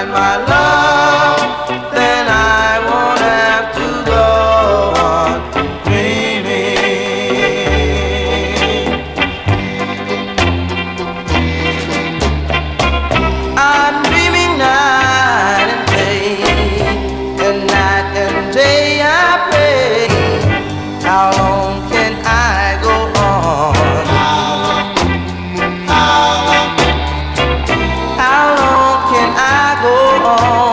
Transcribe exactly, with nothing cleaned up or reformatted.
find my love, then I won't have to go on dreaming. I'm dreaming night and day, and night and day I pray. How long can I go on? How long can I go on?